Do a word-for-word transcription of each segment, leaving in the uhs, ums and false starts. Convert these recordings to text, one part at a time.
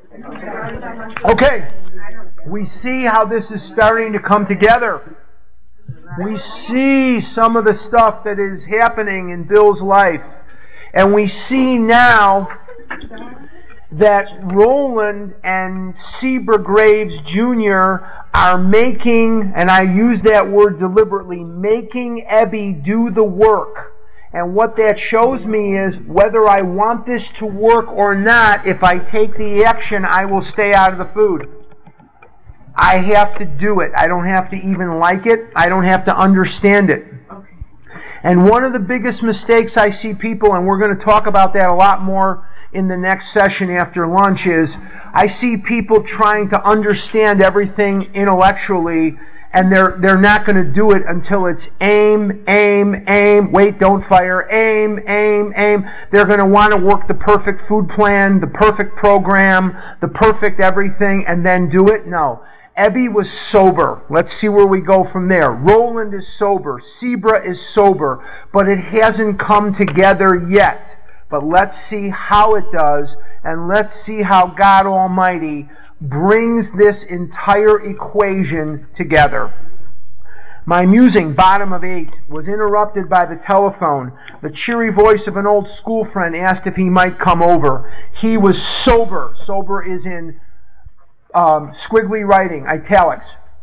Okay, we see how this is starting to come together. We see some of the stuff that is happening in Bill's life. And we see now that Roland and Sebra Graves Junior are making, and I use that word deliberately, making Ebby do the work. And what that shows me is whether I want this to work or not, if I take the action, I will stay out of the food. I have to do it. I don't have to even like it. I don't have to understand it. And one of the biggest mistakes I see people, and we're going to talk about that a lot more in the next session after lunch, is I see people trying to understand everything intellectually, and they're they're not going to do it until it's aim, aim, aim, wait, don't fire, aim, aim, aim. They're going to want to work the perfect food plan, the perfect program, the perfect everything, and then do it. No. Ebby was sober. Let's see where we go from there. Roland is sober. Sebra is sober. But it hasn't come together yet. But let's see how it does, and let's see how God Almighty brings this entire equation together. My musing, bottom of eight, was interrupted by the telephone. The cheery voice of an old school friend asked if he might come over. He was sober. Sober is in um, squiggly writing, italics.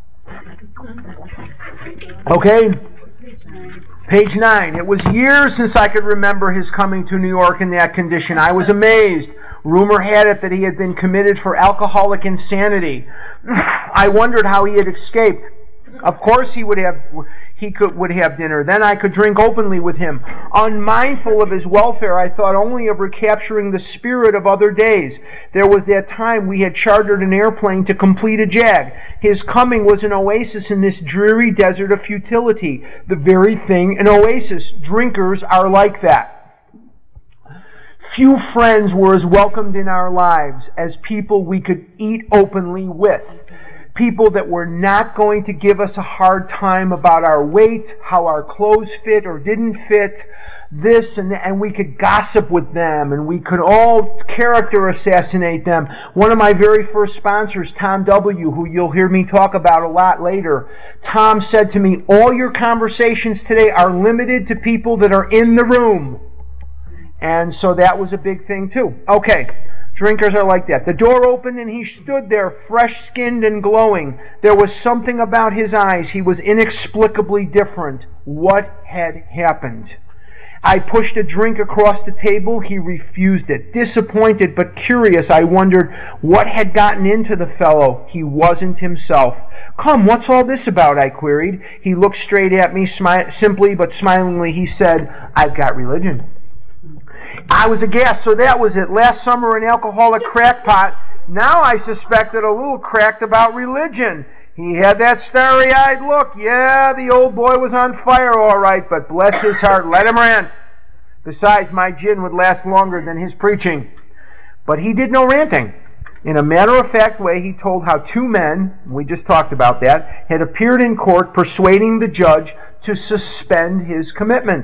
Okay? Page nine. It was years since I could remember his coming to New York in that condition. I was amazed. Rumor had it that he had been committed for alcoholic insanity. I wondered how he had escaped. Of course he would have he could would have dinner. Then I could drink openly with him. Unmindful of his welfare, I thought only of recapturing the spirit of other days. There was that time we had chartered an airplane to complete a jag. His coming was an oasis in this dreary desert of futility. The very thing an oasis. Drinkers are like that. Few friends were as welcomed in our lives as people we could eat openly with. People that were not going to give us a hard time about our weight, how our clothes fit or didn't fit, this and that, and we could gossip with them, and we could all character assassinate them. One of my very first sponsors, Tom W., who you'll hear me talk about a lot later, Tom said to me, all your conversations today are limited to people that are in the room. And so that was a big thing too. Okay. Drinkers are like that. The door opened and he stood there, fresh-skinned and glowing. There was something about his eyes. He was inexplicably different. What had happened? I pushed a drink across the table. He refused it. Disappointed but curious, I wondered what had gotten into the fellow. He wasn't himself. Come, what's all this about? I queried. He looked straight at me, smi- simply but smilingly. He said, I've got religion. I was aghast. So that was it. Last summer, an alcoholic crackpot. Now I suspected a little cracked about religion. He had that starry-eyed look. Yeah, the old boy was on fire all right, but bless his heart, let him rant. Besides, my gin would last longer than his preaching. But he did no ranting. In a matter-of-fact way, he told how two men, we just talked about that, had appeared in court persuading the judge to suspend his commitment.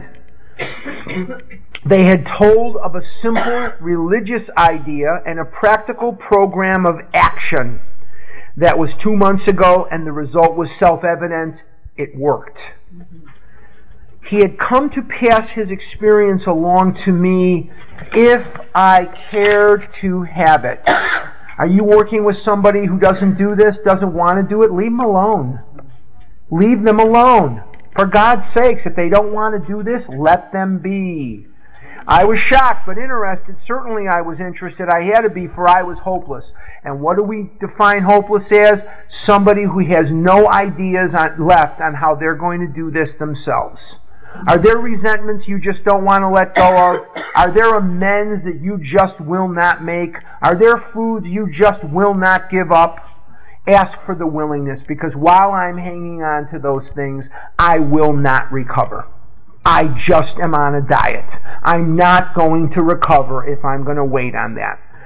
They had told of a simple religious idea and a practical program of action. That was two months ago, and the result was self-evident. It worked. He had come to pass his experience along to me if I cared to have it. Are you working with somebody who doesn't do this, doesn't want to do it? Leave them alone. Leave them alone. For God's sakes, if they don't want to do this, let them be. I was shocked, but interested. Certainly I was interested. I had to be, for I was hopeless. And what do we define hopeless as? Somebody who has no ideas on, left on how they're going to do this themselves. Are there resentments you just don't want to let go of? Are there amends that you just will not make? Are there foods you just will not give up? Ask for the willingness, because while I'm hanging on to those things, I will not recover. I just am on a diet. I'm not going to recover if I'm going to wait on that.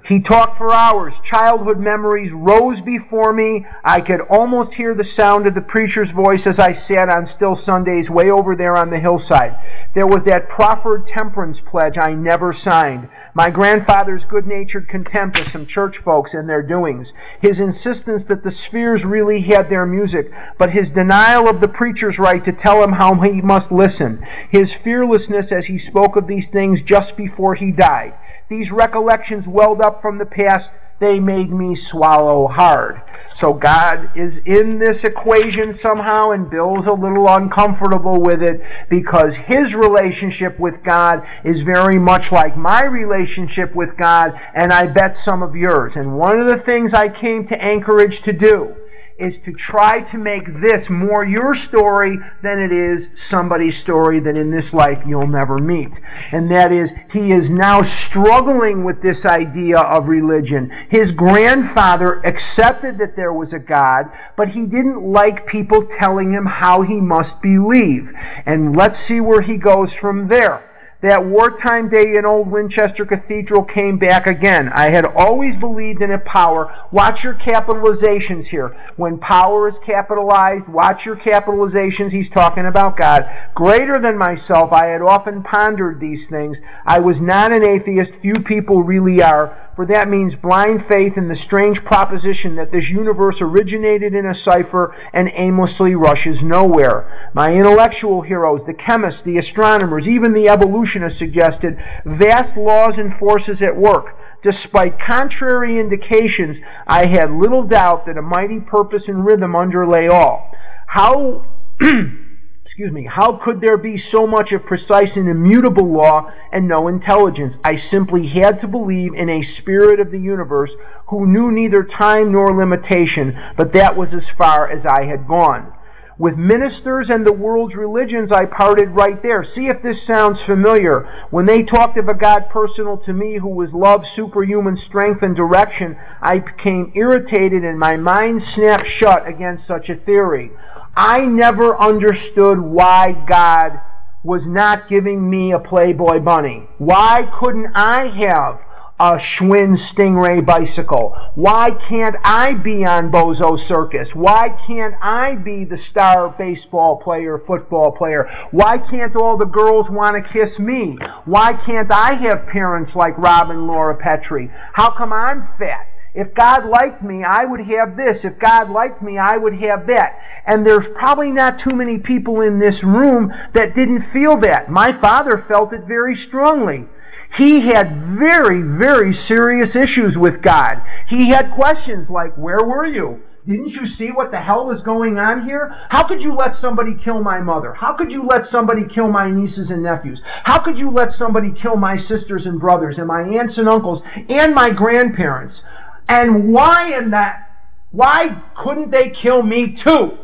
He talked for hours. Childhood memories rose before me. I could almost hear the sound of the preacher's voice as I sat on still Sundays way over there on the hillside. There was that proffered temperance pledge I never signed. My grandfather's good-natured contempt of some church folks and their doings. His insistence that the spheres really had their music, but his denial of the preacher's right to tell him how he must listen. His fearlessness as he spoke of these things just before he died. These recollections welled up from the past. They made me swallow hard. So God is in this equation somehow, and Bill's a little uncomfortable with it because his relationship with God is very much like my relationship with God, and I bet some of yours. And one of the things I came to Anchorage to do is to try to make this more your story than it is somebody's story that in this life you'll never meet. And that is, he is now struggling with this idea of religion. His grandfather accepted that there was a God, but he didn't like people telling him how he must believe. And let's see where he goes from there. That wartime day in Old Winchester Cathedral came back again. I had always believed in a power. Watch your capitalizations here. When power is capitalized, watch your capitalizations. He's talking about God. Greater than myself, I had often pondered these things. I was not an atheist. Few people really are. For that means blind faith in the strange proposition that this universe originated in a cipher and aimlessly rushes nowhere. My intellectual heroes, the chemists, the astronomers, even the evolutionists suggested vast laws and forces at work. Despite contrary indications, I had little doubt that a mighty purpose and rhythm underlay all. How... Excuse me, how could there be so much of precise and immutable law and no intelligence? I simply had to believe in a spirit of the universe who knew neither time nor limitation, but that was as far as I had gone. With ministers and the world's religions, I parted right there. See if this sounds familiar. When they talked of a God personal to me who was love, superhuman strength, and direction, I became irritated and my mind snapped shut against such a theory. I never understood why God was not giving me a Playboy bunny. Why couldn't I have a Schwinn Stingray bicycle? Why can't I be on Bozo Circus? Why can't I be the star baseball player, football player? Why can't all the girls want to kiss me? Why can't I have parents like Rob and Laura Petrie? How come I'm fat? If God liked me, I would have this. If God liked me, I would have that. And there's probably not too many people in this room that didn't feel that. My father felt it very strongly. He had very, very serious issues with God. He had questions like, where were you? Didn't you see what the hell was going on here? How could you let somebody kill my mother? How could you let somebody kill my nieces and nephews? How could you let somebody kill my sisters and brothers and my aunts and uncles and my grandparents? And why in that? Why couldn't they kill me too?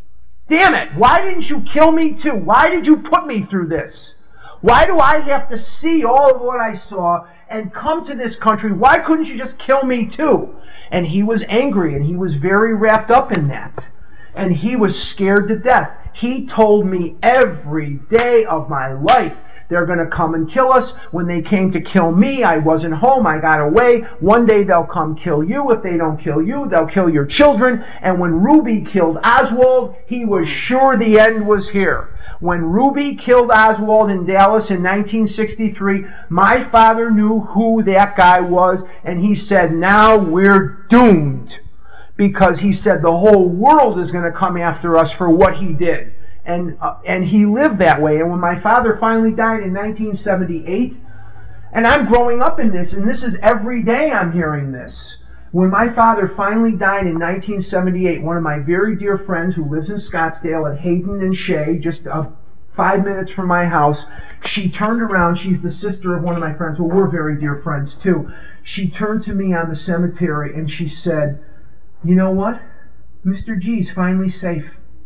Damn it, why didn't you kill me too? Why did you put me through this? Why do I have to see all of what I saw and come to this country? Why couldn't you just kill me too? And he was angry, and he was very wrapped up in that. And he was scared to death. He told me every day of my life, they're going to come and kill us. When they came to kill me, I wasn't home. I got away. One day they'll come kill you. If they don't kill you, they'll kill your children. And when Ruby killed Oswald, he was sure the end was here. When Ruby killed Oswald in Dallas in nineteen sixty-three, my father knew who that guy was, and he said, now we're doomed. Because he said the whole world is going to come after us for what he did. And, uh, and he lived that way. And when my father finally died in nineteen seventy-eight, and I'm growing up in this, and this is every day I'm hearing this. When my father finally died in nineteen seventy-eight, one of my very dear friends who lives in Scottsdale at Hayden and Shea, just uh, five minutes from my house, she turned around. She's the sister of one of my friends. Well, we're very dear friends too. She turned to me on the cemetery and she said, you know what? Mister G's finally safe.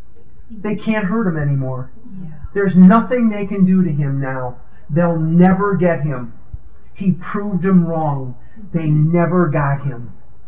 They can't hurt him anymore. Yeah. There's nothing they can do to him now. They'll never get him. He proved them wrong. They never got him.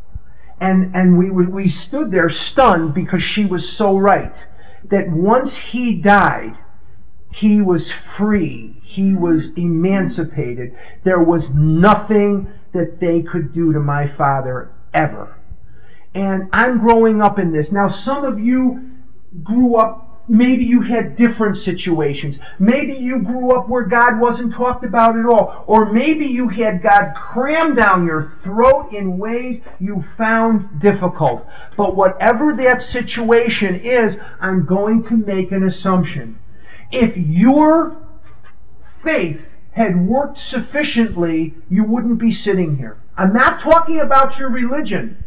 And and we we stood there stunned because she was so right. That once he died, he was free. He was emancipated. There was nothing that they could do to my father ever. And I'm growing up in this. Now, some of you grew up, maybe you had different situations. Maybe you grew up where God wasn't talked about at all. Or maybe you had God crammed down your throat in ways you found difficult. But whatever that situation is, I'm going to make an assumption. If your faith had worked sufficiently, you wouldn't be sitting here. I'm not talking about your religion.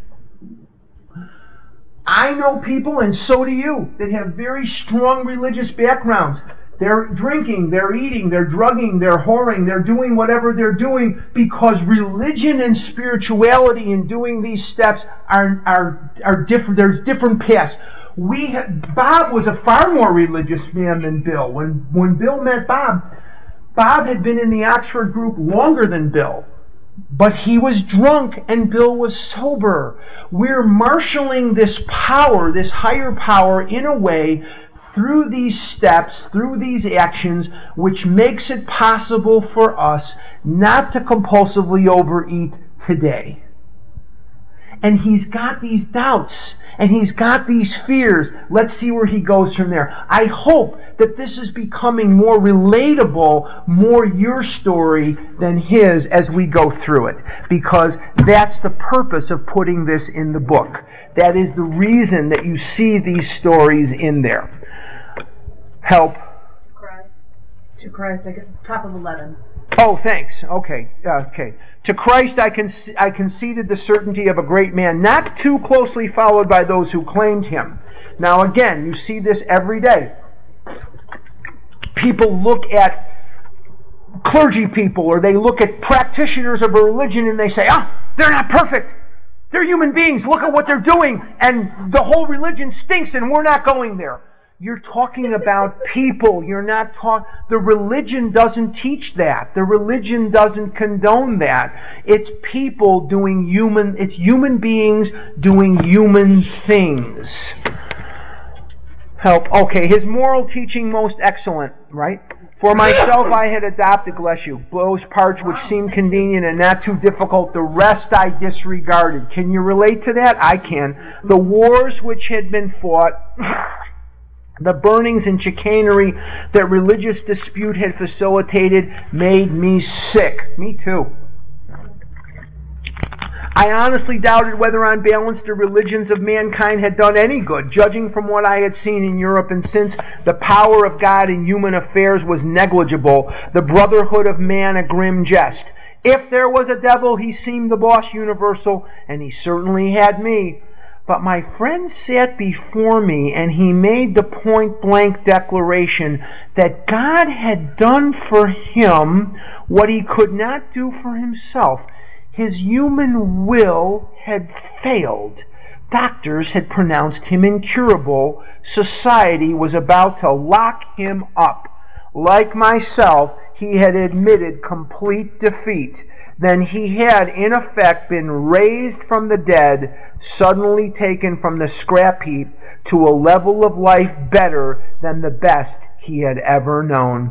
I know people, and so do you, that have very strong religious backgrounds. They're drinking, they're eating, they're drugging, they're whoring, they're doing whatever they're doing because religion and spirituality in doing these steps are, are, are different. There's different paths. We had, Bob was a far more religious man than Bill. When, when Bill met Bob, Bob had been in the Oxford group longer than Bill. But he was drunk and Bill was sober. We're marshaling this power, this higher power, in a way through these steps, through these actions, which makes it possible for us not to compulsively overeat today. And he's got these doubts, and he's got these fears. Let's see where he goes from there. I hope that this is becoming more relatable, more your story than his as we go through it. Because that's the purpose of putting this in the book. That is the reason that you see these stories in there. Help. Christ. To Christ, I guess, top of eleven. Oh, thanks. Okay. Okay. To Christ I, con- I conceded the certainty of a great man, not too closely followed by those who claimed him. Now again, you see this every day. People look at clergy people, or they look at practitioners of a religion and they say, ah, they're not perfect. They're human beings. Look at what they're doing. And the whole religion stinks and we're not going there. You're talking about people. You're not talking... The religion doesn't teach that. The religion doesn't condone that. It's people doing human... It's human beings doing human things. Help. Okay, his moral teaching most excellent, right? For myself I had adopted, bless you, those parts which seemed convenient and not too difficult. The rest I disregarded. Can you relate to that? I can. The wars which had been fought... The burnings and chicanery that religious dispute had facilitated made me sick. Me too. I honestly doubted whether on balance the religions of mankind had done any good, judging from what I had seen in Europe, and since the power of God in human affairs was negligible, the brotherhood of man a grim jest. If there was a devil, he seemed the boss universal, and he certainly had me. But my friend sat before me and he made the point-blank declaration that God had done for him what he could not do for himself. His human will had failed. Doctors had pronounced him incurable. Society was about to lock him up. Like myself, he had admitted complete defeat. Then he had, in effect, been raised from the dead, suddenly taken from the scrap heap to a level of life better than the best he had ever known.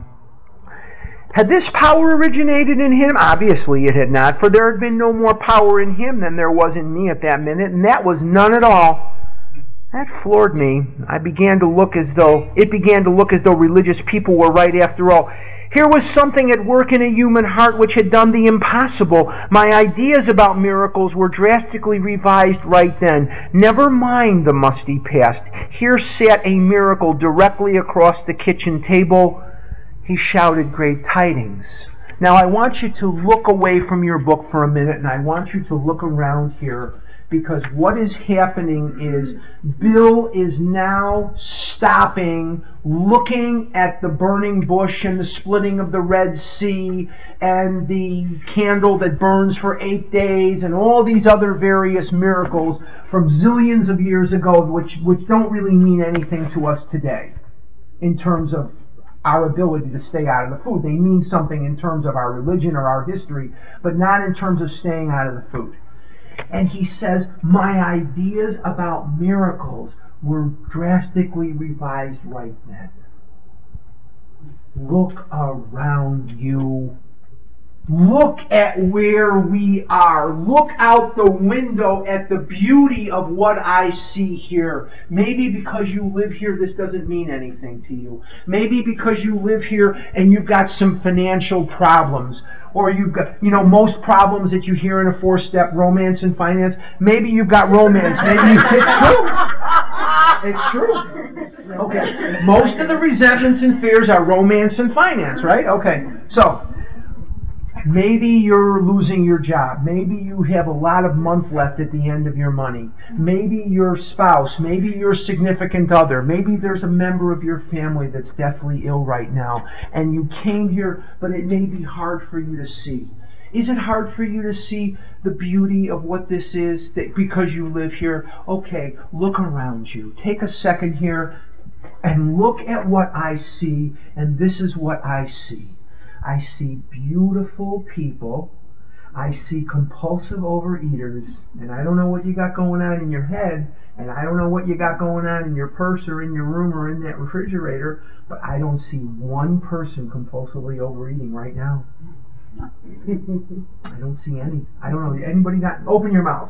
Had this power originated in him? Obviously it had not, for there had been no more power in him than there was in me at that minute, and that was none at all. That floored me. I began to look as though, it began to look as though religious people were right after all. Here was something at work in a human heart which had done the impossible. My ideas about miracles were drastically revised right then. Never mind the musty past. Here sat a miracle directly across the kitchen table. He shouted great tidings. Now I want you to look away from your book for a minute, and I want you to look around here. Because what is happening is Bill is now stopping, looking at the burning bush and the splitting of the Red Sea and the candle that burns for eight days and all these other various miracles from zillions of years ago, which, which don't really mean anything to us today in terms of our ability to stay out of the food. They mean something in terms of our religion or our history, but not in terms of staying out of the food. And he says, my ideas about miracles were drastically revised right then. Look around you. Look at where we are. Look out the window at the beauty of what I see here. Maybe because you live here, this doesn't mean anything to you. Maybe because you live here and you've got some financial problems. Or you've got, you know, most problems that you hear in a four-step romance and finance, maybe you've got romance. Maybe you, it's true. It's true. Okay. Most of the resentments and fears are romance and finance, right? Okay. So, maybe you're losing your job. Maybe you have a lot of month left at the end of your money. Maybe your spouse, maybe your significant other, maybe there's a member of your family that's deathly ill right now, and you came here, but it may be hard for you to see. Is it hard for you to see the beauty of what this is that because you live here? Okay, look around you. Take a second here and look at what I see, and this is what I see. I see beautiful people. I see compulsive overeaters. And I don't know what you got going on in your head, and I don't know what you got going on in your purse or in your room or in that refrigerator, but I don't see one person compulsively overeating right now. I don't see any. I don't know. Anybody got? Open your mouth.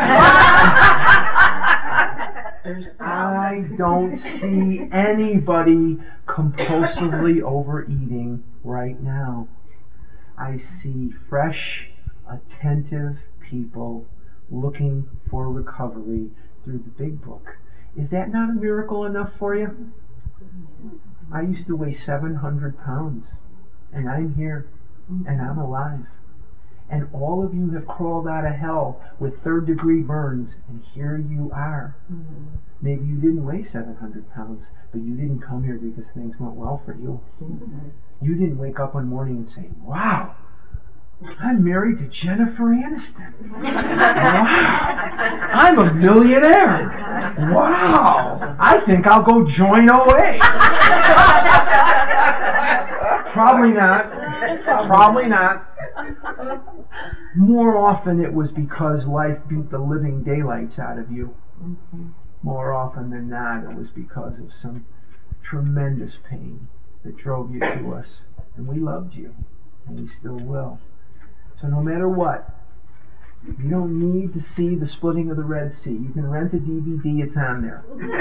I don't see anybody compulsively overeating right now. I see fresh, attentive people looking for recovery through the big book. Is that not a miracle enough for you? I used to weigh seven hundred pounds, and I'm here, and I'm alive. And all of you have crawled out of hell with third degree burns, and here you are. Mm-hmm. Maybe you didn't weigh seven hundred pounds, but you didn't come here because things went well for you. Mm-hmm. You didn't wake up one morning and say, wow, I'm married to Jennifer Aniston. Wow, I'm a millionaire. Wow, I think I'll go join O A. Probably not. Probably not. More often it was because life beat the living daylights out of you. More often than not it was because of some tremendous pain that drove you to us. And we loved you. And we still will. So no matter what, you don't need to see the splitting of the Red Sea. You can rent a D V D, it's on there.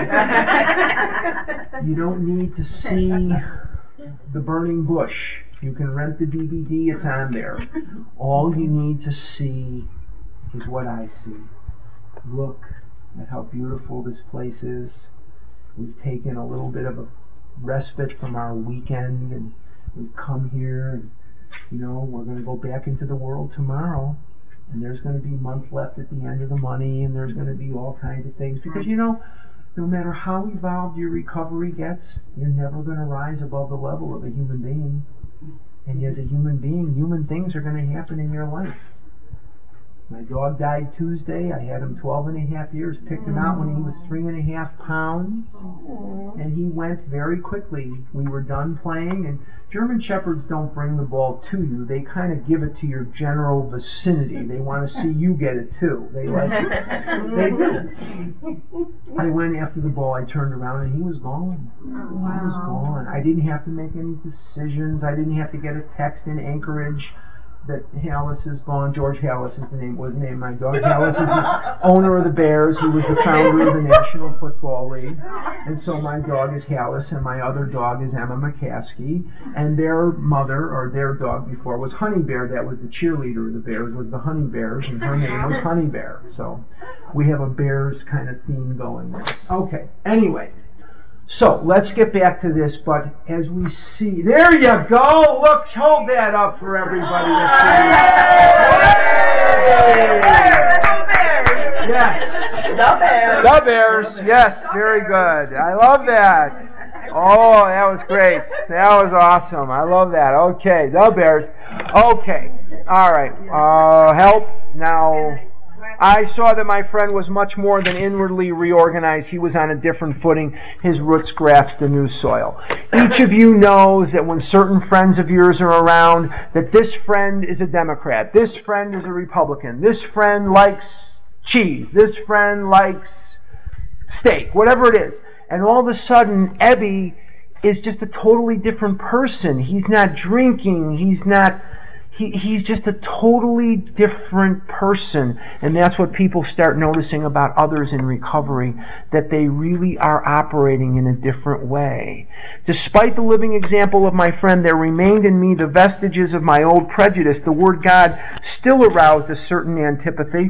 You don't need to see the burning bush. You can rent the D V D, it's on there. All you need to see is what I see. Look at how beautiful this place is. We've taken a little bit of a respite from our weekend, and we've come here, and you know, we're going to go back into the world tomorrow, and there's going to be months left at the end of the money, and there's going to be all kinds of things, because you know, no matter how evolved your recovery gets, you're never going to rise above the level of a human being. And as a human being, human things are going to happen in your life. My dog died Tuesday. I had him twelve and a half years. Picked him out when he was three and a half pounds. And he went very quickly. We were done playing, and German Shepherds don't bring the ball to you. They kind of give it to your general vicinity. They want to see you get it too. They like it. They do. I went after the ball. I turned around, and he was gone. He was gone. I didn't have to make any decisions. I didn't have to get a text in Anchorage that Hallis is gone. George Hallis is the name, was the name of my dog. Hallis is the owner of the Bears, who was the founder of the National Football League. And so my dog is Hallis, and my other dog is Emma McCaskey. And their mother, or their dog before, was Honey Bear. That was the cheerleader of the Bears, was the Honey Bears, and her name was Honey Bear. So we have a Bears kind of theme going there. Okay, anyway. So, let's get back to this, but as we see, there you go, look, hold that up for everybody to see. Yes. The Bears. The Bears, yes, very good. I love that. Oh, that was great. That was awesome. I love that. Okay, the Bears. Okay, all right. Uh, help now. I saw that my friend was much more than inwardly reorganized. He was on a different footing. His roots grasped the new soil. Each of you knows that when certain friends of yours are around, that this friend is a Democrat, this friend is a Republican, this friend likes cheese, this friend likes steak, whatever it is. And all of a sudden, Ebby is just a totally different person. He's not drinking. He's not... He, he's just a totally different person. And that's what people start noticing about others in recovery, that they really are operating in a different way. Despite the living example of my friend, there remained in me the vestiges of my old prejudice. The word God still aroused a certain antipathy.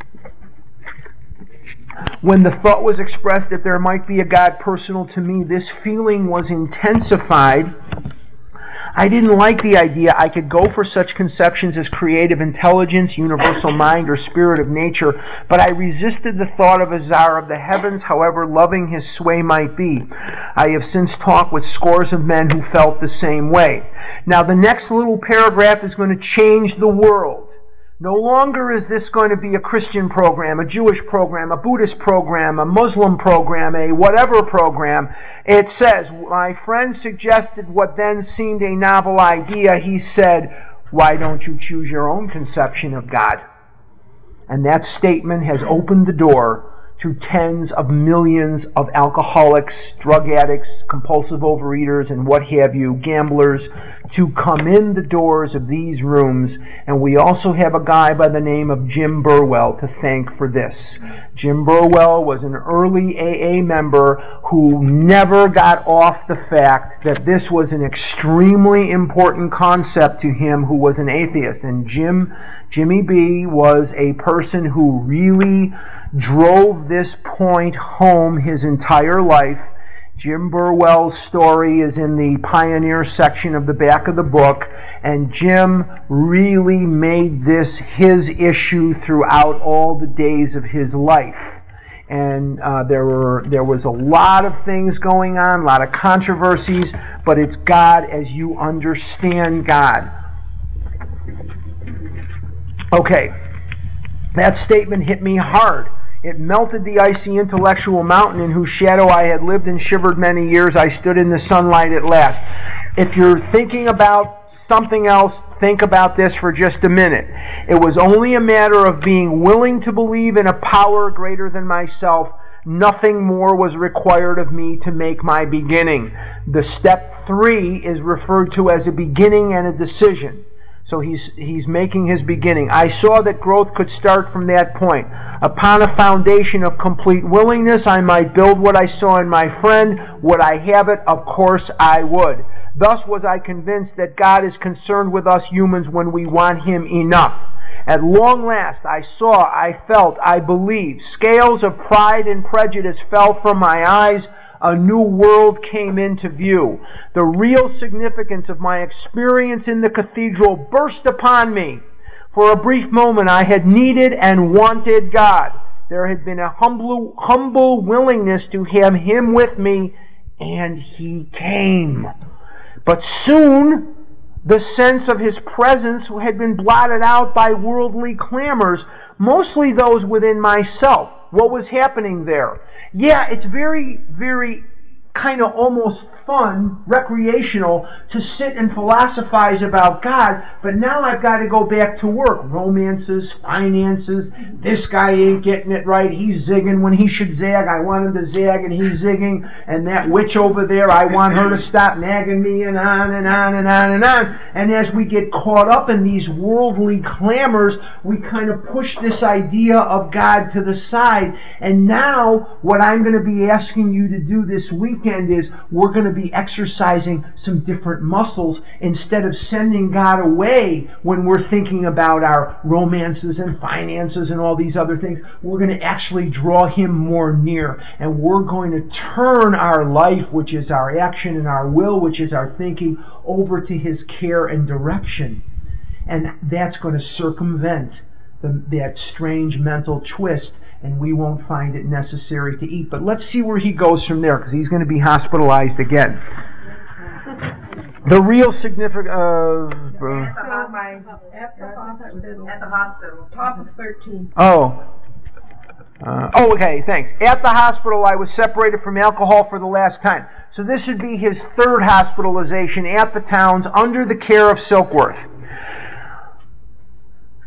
When the thought was expressed that there might be a God personal to me, this feeling was intensified. I didn't like the idea I could go for such conceptions as creative intelligence, universal mind, or spirit of nature, but I resisted the thought of a czar of the heavens, however loving his sway might be. I have since talked with scores of men who felt the same way. Now, the next little paragraph is going to change the world. No longer is this going to be a Christian program, a Jewish program, a Buddhist program, a Muslim program, a whatever program. It says, my friend suggested what then seemed a novel idea. He said, why don't you choose your own conception of God? And that statement has opened the door to tens of millions of alcoholics, drug addicts, compulsive overeaters, and what have you, gamblers, to come in the doors of these rooms. And we also have a guy by the name of Jim Burwell to thank for this. Jim Burwell was an early A A member who never got off the fact that this was an extremely important concept to him, who was an atheist. And Jim, Jimmy B was a person who really drove this point home his entire life. Jim Burwell's story is in the Pioneer section of the back of the book, and Jim really made this his issue throughout all the days of his life. And uh, there were there was a lot of things going on, a lot of controversies, but it's God as you understand God. Okay, that statement hit me hard. It melted the icy intellectual mountain in whose shadow I had lived and shivered many years. I stood in the sunlight at last. If you're thinking about something else, think about this for just a minute. It was only a matter of being willing to believe in a power greater than myself. Nothing more was required of me to make my beginning. The step three is referred to as a beginning and a decision. So he's he's making his beginning. I saw that growth could start from that point. Upon a foundation of complete willingness, I might build what I saw in my friend. Would I have it? Of course I would. Thus was I convinced that God is concerned with us humans when we want Him enough. At long last, I saw, I felt, I believed. Scales of pride and prejudice fell from my eyes. A new world came into view. The real significance of my experience in the cathedral burst upon me. For a brief moment I had needed and wanted God. There had been a humble, humble willingness to have Him with me, and He came. But soon the sense of His presence had been blotted out by worldly clamors, mostly those within myself. What was happening there? Yeah, it's very, very kind of almost fun, recreational, to sit and philosophize about God, but now I've got to go back to work. Romances, finances, this guy ain't getting it right, he's zigging when he should zag, I want him to zag and he's zigging, and that witch over there, I want her to stop nagging me, and on and on and on and on. And as we get caught up in these worldly clamors, we kind of push this idea of God to the side. And now, what I'm going to be asking you to do this weekend is, we're going to be exercising some different muscles. Instead of sending God away when we're thinking about our romances and finances and all these other things, we're going to actually draw Him more near. And we're going to turn our life, which is our action, and our will, which is our thinking, over to His care and direction. And that's going to circumvent the, that strange mental twist, and we won't find it necessary to eat. But let's see where he goes from there, because he's going to be hospitalized again. The real significance of... Uh, at the hospital. At the hospital. Top of thirteen. Oh. Uh, oh, okay, thanks. At the hospital, I was separated from alcohol for the last time. So this would be his third hospitalization at the Towns under the care of Silkworth.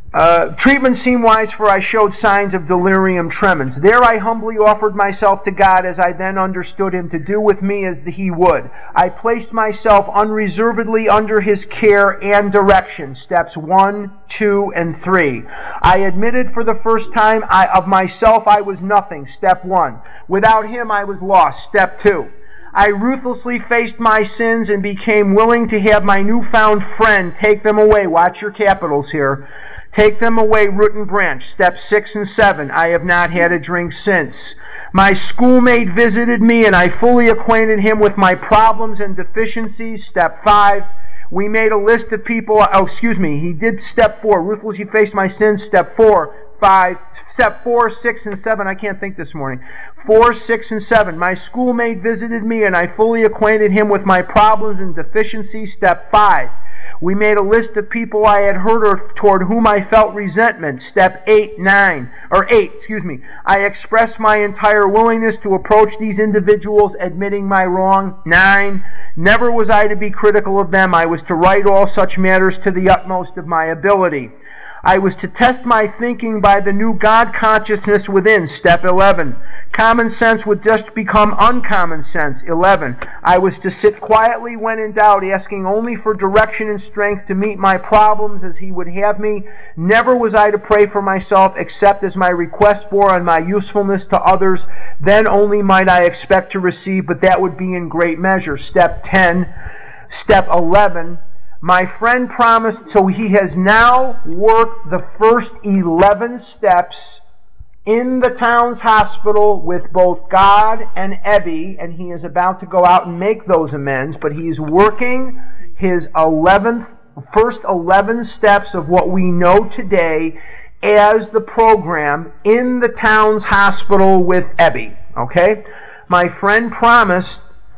Uh, treatment seemed wise, for I showed signs of delirium tremens. There I humbly offered myself to God, as I then understood Him to do with me as He would. I placed myself unreservedly under His care and direction. Steps one, two, and three. I admitted for the first time I, of myself I was nothing. Step one. Without Him I was lost. Step two. I ruthlessly faced my sins and became willing to have my newfound friend take them away. Watch your capitals here. Take them away, root and branch. Steps six and seven. I have not had a drink since. My schoolmate visited me, and I fully acquainted him with my problems and deficiencies. Step five. We made a list of people. Oh, excuse me. He did step four. Ruthlessly faced my sins. Step four. Five. Step four, six, and seven. I can't think this morning. Four, six, and seven. My schoolmate visited me, and I fully acquainted him with my problems and deficiencies. Step five. We made a list of people I had hurt or toward whom I felt resentment. Step eight, nine, or eight, excuse me. I expressed my entire willingness to approach these individuals, admitting my wrong. Nine, never was I to be critical of them. I was to write all such matters to the utmost of my ability. I was to test my thinking by the new God consciousness within. Step eleven. Common sense would just become uncommon sense. eleven. I was to sit quietly when in doubt, asking only for direction and strength to meet my problems as He would have me. Never was I to pray for myself except as my request bore on my usefulness to others. Then only might I expect to receive, but that would be in great measure. Step ten. Step eleven. My friend promised, so he has now worked the first eleven steps in the town's hospital with both God and Ebby, and he is about to go out and make those amends, but he's working his eleventh, first eleven steps of what we know today as the program in the town's hospital with Ebby. Okay? My friend promised...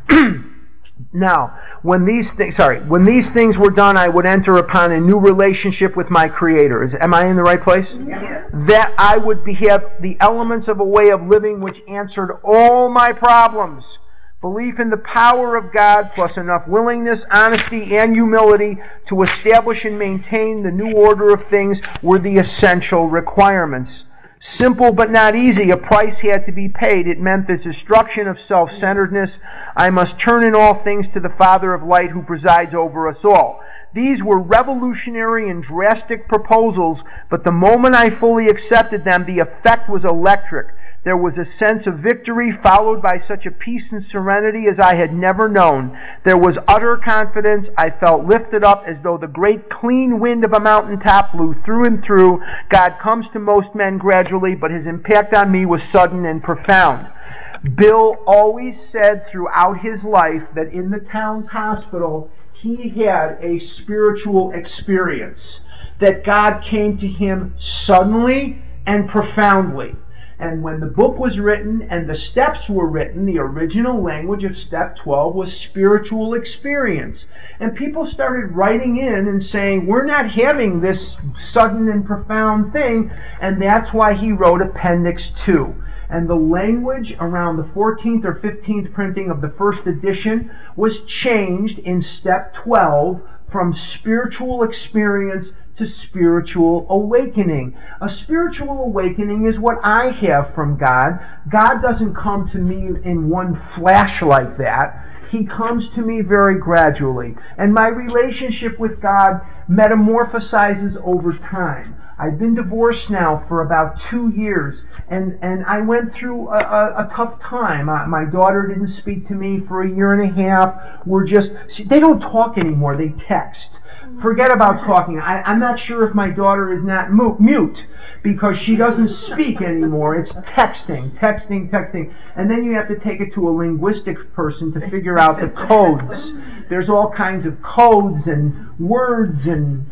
Now, when these things, sorry, when these things were done, I would enter upon a new relationship with my Creator. Is, am I in the right place? Yeah. That I would be, have the elements of a way of living which answered all my problems. Belief in the power of God, plus enough willingness, honesty, and humility to establish and maintain the new order of things were the essential requirements. Simple but not easy, a price had to be paid. It meant the destruction of self-centeredness. I must turn in all things to the Father of light who presides over us all. These were revolutionary and drastic proposals, but the moment I fully accepted them, the effect was electric. There was a sense of victory followed by such a peace and serenity as I had never known. There was utter confidence. I felt lifted up as though the great clean wind of a mountaintop blew through and through. God comes to most men gradually, but His impact on me was sudden and profound. Bill always said throughout his life that in the town's hospital he had a spiritual experience, that God came to him suddenly and profoundly. And when the book was written and the steps were written, the original language of step twelve was spiritual experience. And people started writing in and saying, we're not having this sudden and profound thing, and that's why he wrote Appendix two. And the language around the fourteenth or fifteenth printing of the first edition was changed in step twelve from spiritual experience to spiritual awakening. A spiritual awakening is what I have from God. God doesn't come to me in one flash like that. He comes to me very gradually. And my relationship with God metamorphosizes over time. I've been divorced now for about two years, and, and I went through a, a, a tough time. I, my daughter didn't speak to me for a year and a half. We're just, see, they don't talk anymore, they text. Forget about talking. I, I'm not sure if my daughter is not mu- mute because she doesn't speak anymore. It's texting, texting, texting. And then you have to take it to a linguistics person to figure out the codes. There's all kinds of codes and words and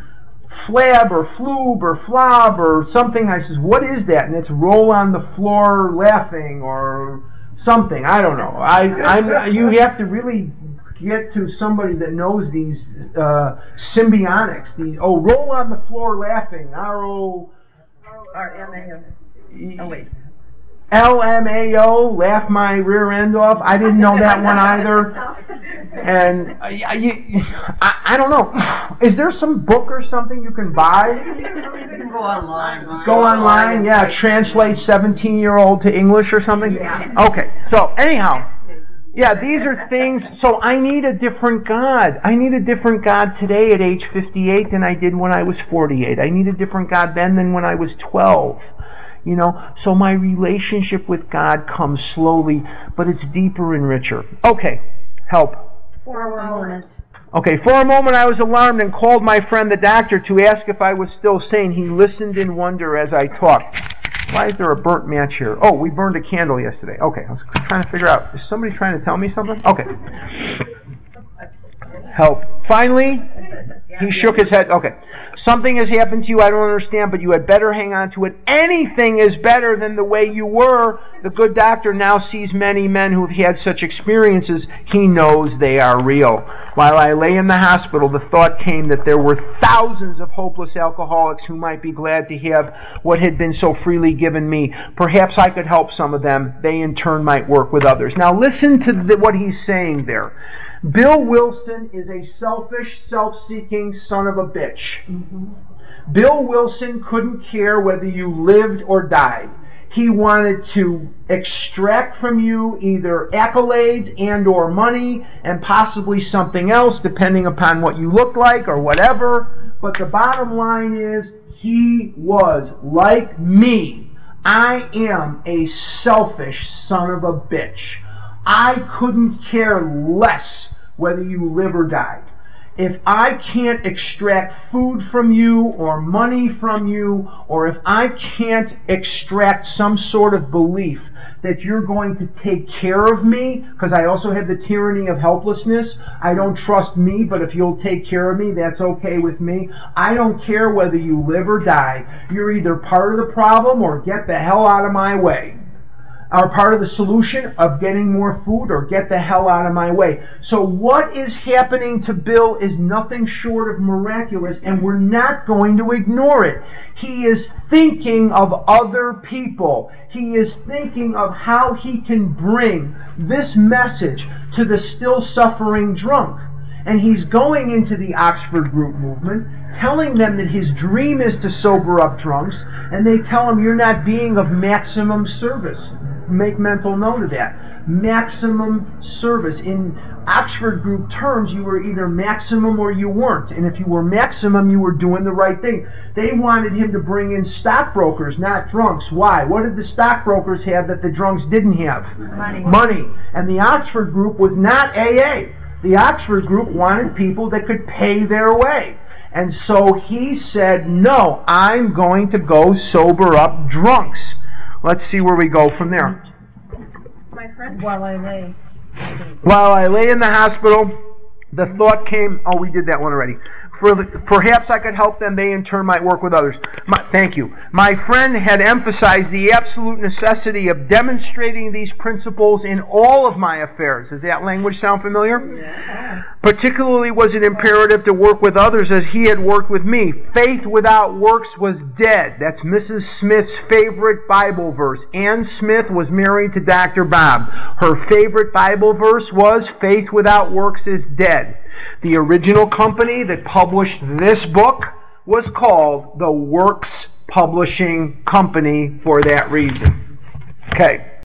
flab or floob or flob or something. I says, what is that? And it's roll on the floor laughing or something. I don't know. I, I'm, you have to really get to somebody that knows these uh, symbiontics. These, oh, roll on the floor laughing. R O R M A O. Oh, wait. L M A O, laugh my rear end off. I didn't know that one either. And uh, you, I, I don't know. Is there some book or something you can buy? You can go online. Go online, yeah. Translate seventeen-year-old to English or something? Yeah. Okay, so anyhow. Yeah, these are things, so I need a different God. I need a different God today at age fifty-eight than I did when I was forty-eight. I need a different God then than when I was twelve. You know, so my relationship with God comes slowly, but it's deeper and richer. Okay, help. For a moment. Okay, for a moment I was alarmed and called my friend the doctor to ask if I was still sane. He listened in wonder as I talked. Why is there a burnt match here? Oh, we burned a candle yesterday. Okay, I was trying to figure out, is somebody trying to tell me something? Okay. Help. Finally, he shook his head. Okay. Something has happened to you I don't understand, but you had better hang on to it. Anything is better than the way you were. The good doctor now sees many men who have had such experiences. He knows they are real. While I lay in the hospital, the thought came that there were thousands of hopeless alcoholics who might be glad to have what had been so freely given me. Perhaps I could help some of them. They in turn might work with others. Now listen to the, what he's saying there. Bill Wilson is a selfish, self-seeking son of a bitch. Mm-hmm. Bill Wilson couldn't care whether you lived or died. He wanted to extract from you either accolades and or money and possibly something else depending upon what you looked like or whatever. But the bottom line is he was like me. I am a selfish son of a bitch. I couldn't care less whether you live or died. If I can't extract food from you or money from you, or if I can't extract some sort of belief that you're going to take care of me, because I also have the tyranny of helplessness. I don't trust me, but if you'll take care of me, that's okay with me. I don't care whether you live or die. You're either part of the problem or get the hell out of my way. Are part of the solution of getting more food, or get the hell out of my way. So what is happening to Bill is nothing short of miraculous, and we're not going to ignore it. He is thinking of other people. He is thinking of how he can bring this message to the still suffering drunk. And he's going into the Oxford Group movement, telling them that his dream is to sober up drunks, and they tell him you're not being of maximum service. Make mental note of that. Maximum service. In Oxford Group terms, you were either maximum or you weren't. And if you were maximum, you were doing the right thing. They wanted him to bring in stockbrokers, not drunks. Why? What did the stockbrokers have that the drunks didn't have? Money. Money. And the Oxford Group was not A A. The Oxford Group wanted people that could pay their way. And so he said, no, I'm going to go sober up drunks. Let's see where we go from there. My friend, while I lay. While I lay in the hospital, the thought came, oh, we did that one already. For the, perhaps I could help them, they in turn might work with others. My, thank you. My friend had emphasized the absolute necessity of demonstrating these principles in all of my affairs. Does that language sound familiar? Yeah. Particularly was it imperative to work with others as he had worked with me. Faith without works was dead. That's Missus Smith's favorite Bible verse. Ann Smith was married to Doctor Bob. Her favorite Bible verse was, faith without works is dead. The original company that published this book was called the Works Publishing Company for that reason. Okay.